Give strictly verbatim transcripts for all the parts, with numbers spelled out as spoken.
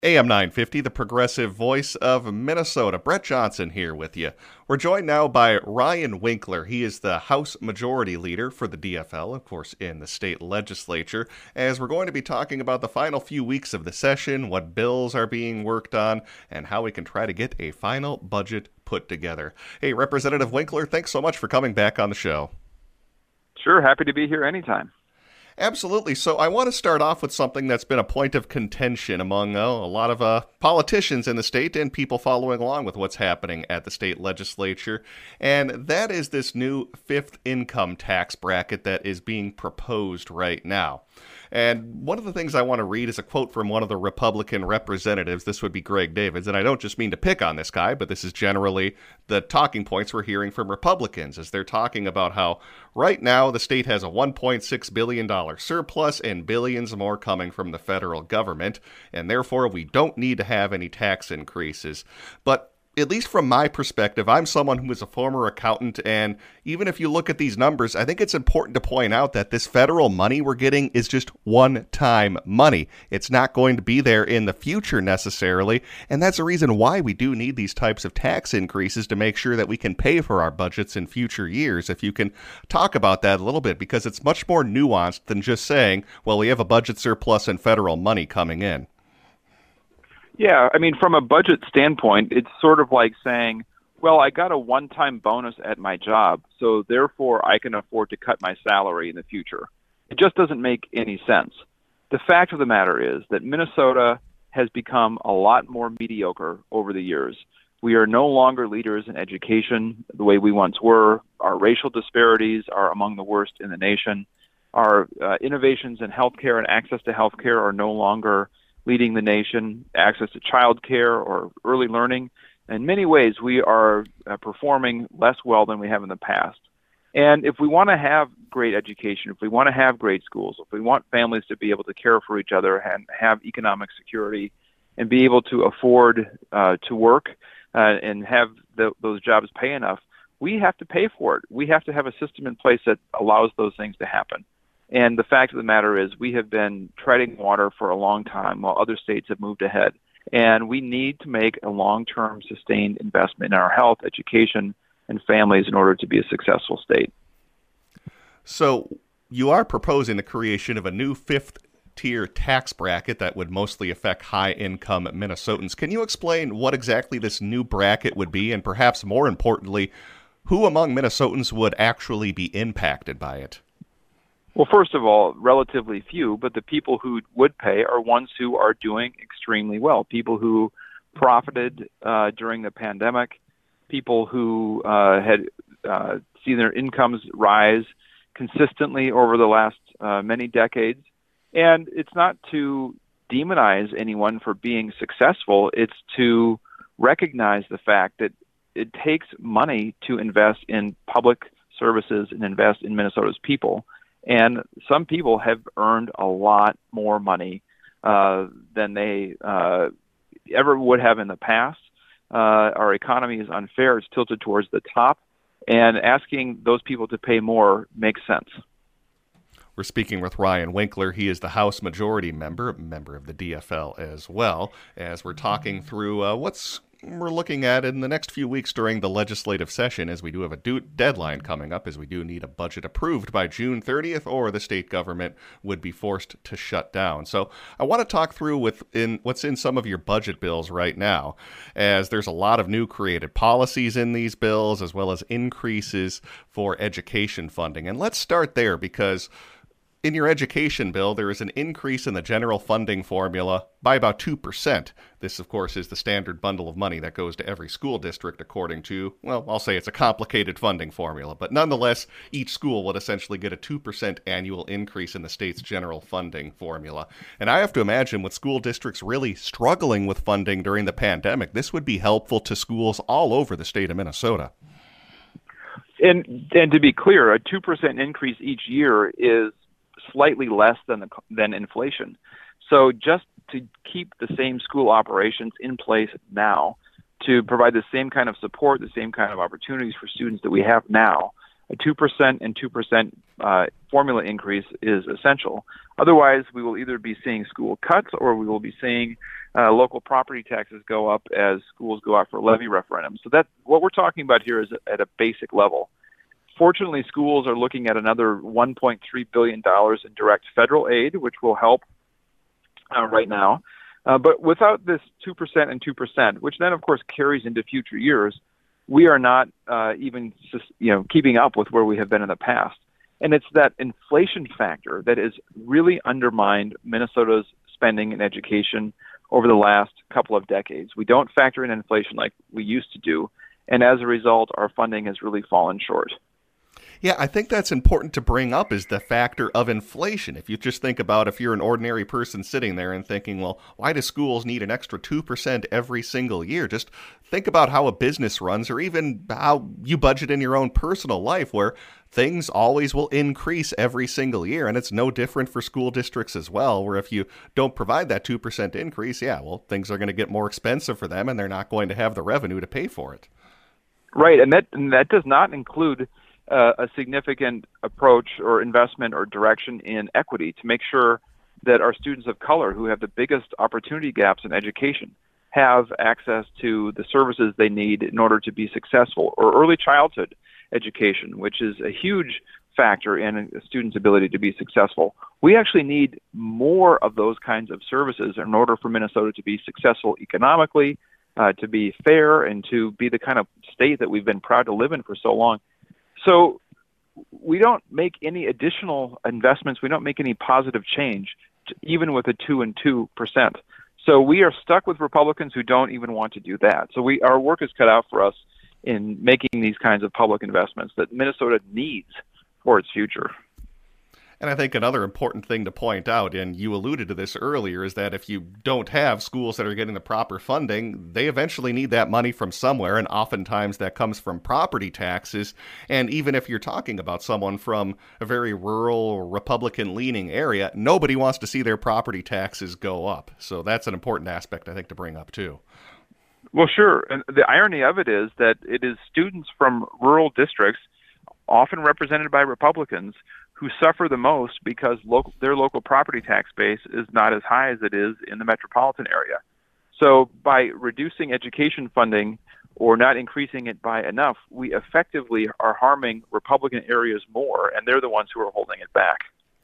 A M nine fifty, the progressive voice of Minnesota. Brett Johnson here with you. We're joined now by Ryan Winkler. He is the House Majority Leader for the D F L, of course, in the state legislature, as we're going to be talking about the final few weeks of the session, what bills are being worked on, and how we can try to get a final budget put together. Hey, Representative Winkler, thanks so much for coming back on the show. Sure, happy to be here anytime. Absolutely. So I want to start off with something that's been a point of contention among uh, a lot of uh, politicians in the state and people following along with what's happening at the state legislature. And that is this new fifth income tax bracket that is being proposed right now. And one of the things I want to read is a quote from one of the Republican representatives. This would be Greg Davids. And I don't just mean to pick on this guy, but this is generally the talking points we're hearing from Republicans as they're talking about how right now the state has a one point six billion dollars surplus and billions more coming from the federal government. And therefore, we don't need to have any tax increases. But at least from my perspective, I'm someone who is a former accountant, and even if you look at these numbers, I think it's important to point out that this federal money we're getting is just one-time money. It's not going to be there in the future necessarily, and that's the reason why we do need these types of tax increases to make sure that we can pay for our budgets in future years. If you can talk about that a little bit, because it's much more nuanced than just saying, well, we have a budget surplus and federal money coming in. Yeah, I mean, from a budget standpoint, it's sort of like saying, well, I got a one-time bonus at my job, so therefore I can afford to cut my salary in the future. It just doesn't make any sense. The fact of the matter is that Minnesota has become a lot more mediocre over the years. We are no longer leaders in education the way we once were. Our racial disparities are among the worst in the nation. Our uh, innovations in healthcare and access to healthcare are no longer leading the nation. Access to child care or early learning. In many ways, we are uh, performing less well than we have in the past. And if we want to have great education, if we want to have great schools, if we want families to be able to care for each other and have economic security and be able to afford uh, to work uh, and have the, those jobs pay enough, we have to pay for it. We have to have a system in place that allows those things to happen. And the fact of the matter is we have been treading water for a long time while other states have moved ahead. And we need to make a long-term sustained investment in our health, education, and families in order to be a successful state. So you are proposing the creation of a new fifth-tier tax bracket that would mostly affect high-income Minnesotans. Can you explain what exactly this new bracket would be, and perhaps more importantly, who among Minnesotans would actually be impacted by it? Well, first of all, relatively few, but the people who would pay are ones who are doing extremely well. People who profited uh, during the pandemic, people who uh, had uh, seen their incomes rise consistently over the last uh, many decades. And it's not to demonize anyone for being successful. It's to recognize the fact that it takes money to invest in public services and invest in Minnesota's people. And some people have earned a lot more money uh, than they uh, ever would have in the past. Uh, our economy is unfair. It's tilted towards the top. And asking those people to pay more makes sense. We're speaking with Ryan Winkler. He is the House Majority Member, a member of the D F L as well, as we're talking through uh, what's we're looking at in the next few weeks during the legislative session, as we do have a due deadline coming up, as we do need a budget approved by June thirtieth, or the state government would be forced to shut down. So I want to talk through with in what's in some of your budget bills right now, as there's a lot of new created policies in these bills, as well as increases for education funding. And let's start there, because in your education bill, there is an increase in the general funding formula by about two percent. This, of course, is the standard bundle of money that goes to every school district according to, well, I'll say it's a complicated funding formula. But nonetheless, each school would essentially get a two percent annual increase in the state's general funding formula. And I have to imagine with school districts really struggling with funding during the pandemic, this would be helpful to schools all over the state of Minnesota. And, and to be clear, a two percent increase each year is slightly less than the, than inflation. So just to keep the same school operations in place now, to provide the same kind of support, the same kind of opportunities for students that we have now, a two percent and two percent uh, formula increase is essential. Otherwise, we will either be seeing school cuts or we will be seeing Uh, local property taxes go up as schools go out for levy referendums. So that what we're talking about here is at a basic level. Fortunately, schools are looking at another one point three billion dollars in direct federal aid, which will help uh, right now. Uh, but without this two percent and two percent, which then, of course, carries into future years, we are not uh, even you know, keeping up with where we have been in the past. And it's that inflation factor that has really undermined Minnesota's spending in education over the last couple of decades. We don't factor in inflation like we used to do. And as a result, our funding has really fallen short. Yeah, I think that's important to bring up is the factor of inflation. If you just think about if you're an ordinary person sitting there and thinking, well, why do schools need an extra two percent every single year? Just think about how a business runs or even how you budget in your own personal life where things always will increase every single year. And it's no different for school districts as well, where if you don't provide that two percent increase, yeah, well, things are going to get more expensive for them and they're not going to have the revenue to pay for it. Right, and that, and that does not include Uh, a significant approach or investment or direction in equity to make sure that our students of color who have the biggest opportunity gaps in education have access to the services they need in order to be successful, or early childhood education, which is a huge factor in a student's ability to be successful. We actually need more of those kinds of services in order for Minnesota to be successful economically, uh, to be fair, and to be the kind of state that we've been proud to live in for so long. So we don't make any additional investments. We don't make any positive change, to, even with a two and two percent. So we are stuck with Republicans who don't even want to do that. So we, our work is cut out for us in making these kinds of public investments that Minnesota needs for its future. And I think another important thing to point out, and you alluded to this earlier, is that if you don't have schools that are getting the proper funding, they eventually need that money from somewhere, and oftentimes that comes from property taxes. And even if you're talking about someone from a very rural, Republican-leaning area, nobody wants to see their property taxes go up. So that's an important aspect, I think, to bring up, too. Well, sure. And the irony of it is that it is students from rural districts, often represented by Republicans, who suffer the most because local, their local property tax base is not as high as it is in the metropolitan area. So by reducing education funding or not increasing it by enough, we effectively are harming Republican areas more, and they're the ones who are holding it back.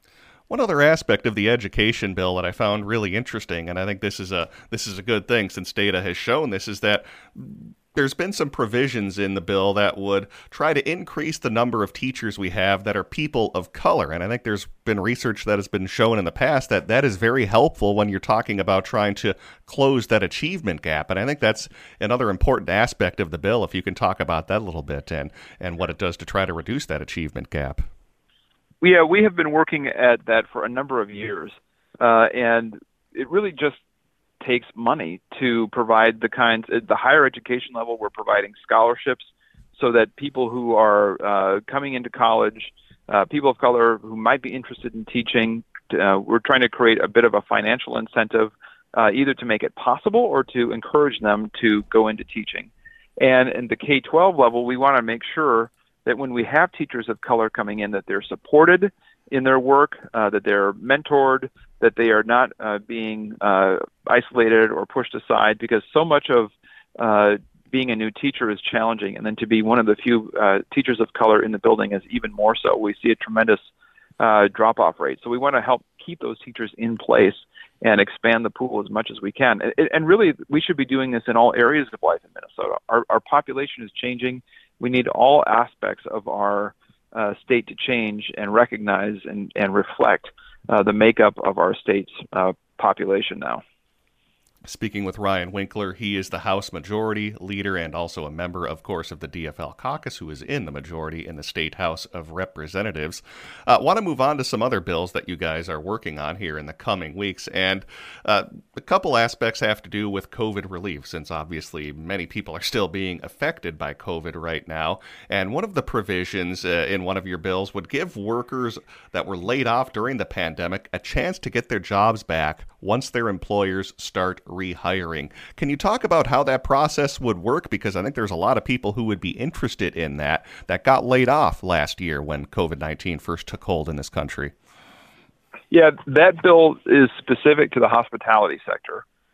One other aspect of the education bill that I found really interesting, and I think this is a this is a good thing since data has shown this, is that there's been some provisions in the bill that would try to increase the number of teachers we have that are people of color. And I think there's been research that has been shown in the past that that is very helpful when you're talking about trying to close that achievement gap. And I think that's another important aspect of the bill, if you can talk about that a little bit and, and what it does to try to reduce that achievement gap. Yeah, we have been working at that for a number of years. Uh, and it really just takes money to provide the kinds at the higher education level. We're providing scholarships so that people who are uh, coming into college, uh, people of color who might be interested in teaching, uh, we're trying to create a bit of a financial incentive uh, either to make it possible or to encourage them to go into teaching. And in the K twelve level, we want to make sure that when we have teachers of color coming in, that they're supported in their work, uh, that they're mentored, that they are not uh, being uh, isolated or pushed aside, because so much of uh, being a new teacher is challenging. And then to be one of the few uh, teachers of color in the building is even more so. We see a tremendous uh, drop-off rate. So we want to help keep those teachers in place and expand the pool as much as we can. And, and really, we should be doing this in all areas of life in Minnesota. Our, our population is changing. We need all aspects of our uh, state to change and recognize and, and reflect uh, the makeup of our state's uh, population now. Speaking with Ryan Winkler, he is the House Majority Leader and also a member, of course, of the D F L caucus, who is in the majority in the State House of Representatives. I uh, want to move on to some other bills that you guys are working on here in the coming weeks. And uh, a couple aspects have to do with COVID relief, since obviously many people are still being affected by COVID right now. And one of the provisions uh, in one of your bills would give workers that were laid off during the pandemic a chance to get their jobs back once their employers start rehiring. Can you talk about how that process would work? Because I think there's a lot of people who would be interested in that, that got laid off last year when COVID nineteen first took hold in this country. Yeah, that bill is specific to the hospitality sector.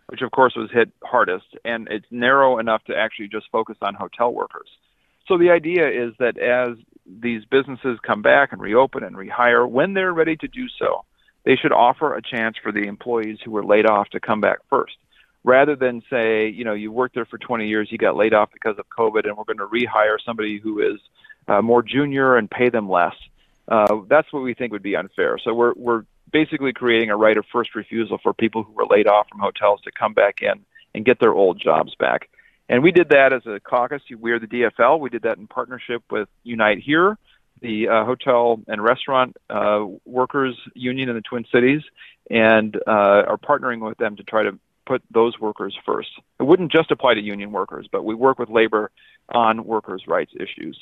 which of course was hit hardest, and it's narrow enough to actually just focus on hotel workers. So the idea is that as these businesses come back and reopen and rehire, when they're ready to do so, they should offer a chance for the employees who were laid off to come back first, rather than say, you know, you worked there for twenty years, you got laid off because of COVID, and we're going to rehire somebody who is uh, more junior and pay them less. Uh, that's what we think would be unfair. So we're we're basically creating a right of first refusal for people who were laid off from hotels to come back in and get their old jobs back. And we did that as a caucus. We're the D F L. We did that in partnership with Unite Here, the uh, hotel and restaurant uh, workers union in the Twin Cities, and uh, are partnering with them to try to put those workers first. It wouldn't just apply to union workers, but we work with labor on workers' rights issues.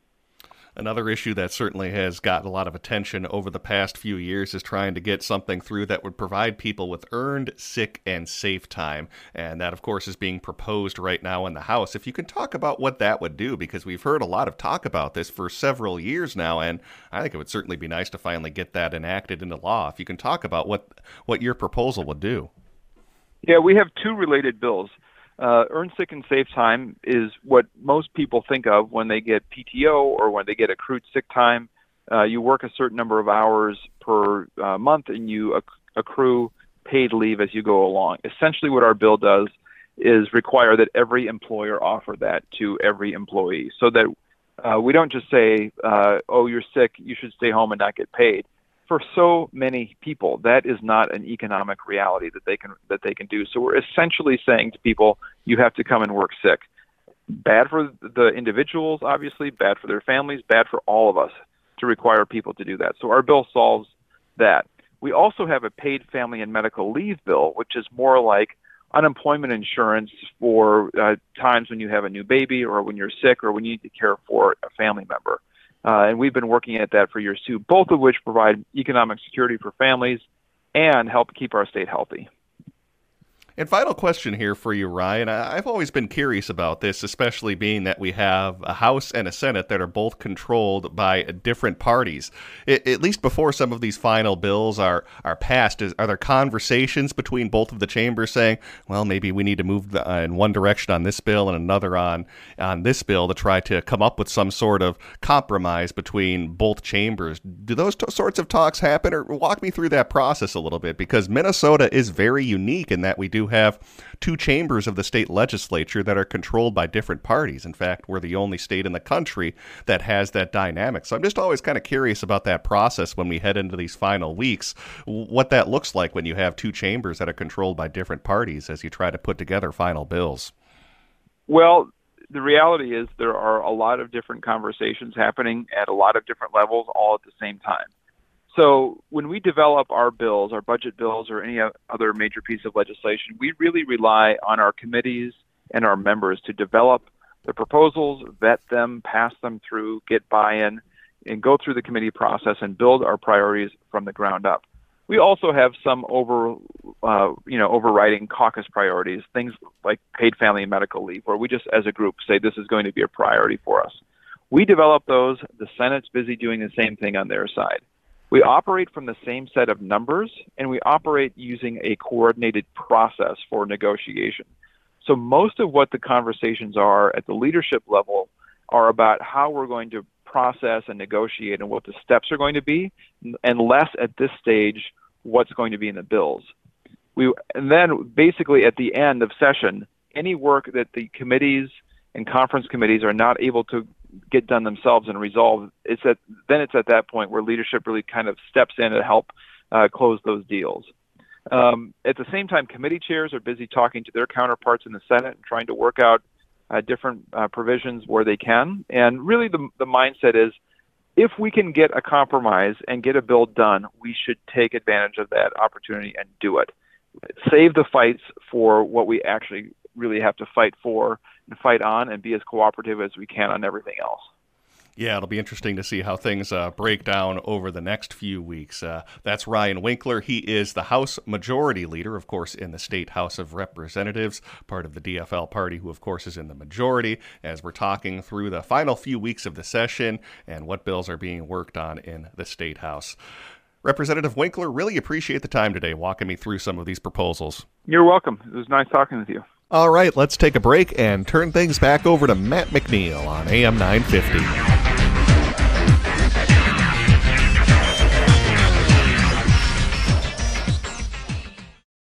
Another issue that certainly has gotten a lot of attention over the past few years is trying to get something through that would provide people with earned sick and safe time. And that, of course, is being proposed right now in the House. If you can talk about what that would do, because we've heard a lot of talk about this for several years now, and I think it would certainly be nice to finally get that enacted into law. If you can talk about what, what your proposal would do. Yeah, we have two related bills. Uh, earned sick and safe time is what most people think of when they get P T O or when they get accrued sick time. Uh, you work a certain number of hours per uh, month and you acc- accrue paid leave as you go along. Essentially what our bill does is require that every employer offer that to every employee, so that uh, we don't just say, uh, oh, you're sick, you should stay home and not get paid. For so many people, that is not an economic reality that they can that they can do. So we're essentially saying to people, you have to come and work sick. Bad for the individuals, obviously, bad for their families, bad for all of us to require people to do that. So our bill solves that. We also have a paid family and medical leave bill, which is more like unemployment insurance for uh, times when you have a new baby or when you're sick or when you need to care for a family member. Uh, and we've been working at that for years too, both of which provide economic security for families and help keep our state healthy. And final question here for you, Ryan. I've always been curious about this, especially being that we have a House and a Senate that are both controlled by different parties. It, at least before some of these final bills are, are passed, is, are there conversations between both of the chambers saying, well, maybe we need to move the, uh, in one direction on this bill and another on, on this bill to try to come up with some sort of compromise between both chambers? Do those t- sorts of talks happen? Or walk me through that process a little bit, because Minnesota is very unique in that we do have two chambers of the state legislature that are controlled by different parties. In fact, we're the only state in the country that has that dynamic. So I'm just always kind of curious about that process when we head into these final weeks, what that looks like when you have two chambers that are controlled by different parties as you try to put together final bills. Well, the reality is there are a lot of different conversations happening at a lot of different levels all at the same time. So when we develop our bills, our budget bills, or any other major piece of legislation, we really rely on our committees and our members to develop the proposals, vet them, pass them through, get buy-in, and go through the committee process and build our priorities from the ground up. We also have some over, uh, you know, overriding caucus priorities, things like paid family and medical leave, where we just as a group say this is going to be a priority for us. We develop those. The Senate's busy doing the same thing on their side. We operate from the same set of numbers, and we operate using a coordinated process for negotiation. So most of what the conversations are at the leadership level are about how we're going to process and negotiate and what the steps are going to be, and less at this stage what's going to be in the bills. We and then basically at the end of session, any work that the committees and conference committees are not able to get done themselves and resolve, it's at then it's at that point where leadership really kind of steps in to help uh, close those deals. Um, at the same time, committee chairs are busy talking to their counterparts in the Senate and trying to work out uh, different uh, provisions where they can. And really the, the mindset is, if we can get a compromise and get a bill done, we should take advantage of that opportunity and do it. Save the fights for what we actually really have to fight for and fight on, and be as cooperative as we can on everything else. Yeah, it'll be interesting to see how things uh, break down over the next few weeks. Uh, that's Ryan Winkler. He is the House Majority Leader, of course, in the State House of Representatives, part of the D F L party, who, of course, is in the majority, as we're talking through the final few weeks of the session and what bills are being worked on in the State House. Representative Winkler, really appreciate the time today walking me through some of these proposals. You're welcome. It was nice talking with you. All right, let's take a break and turn things back over to Matt McNeil on A M nine fifty.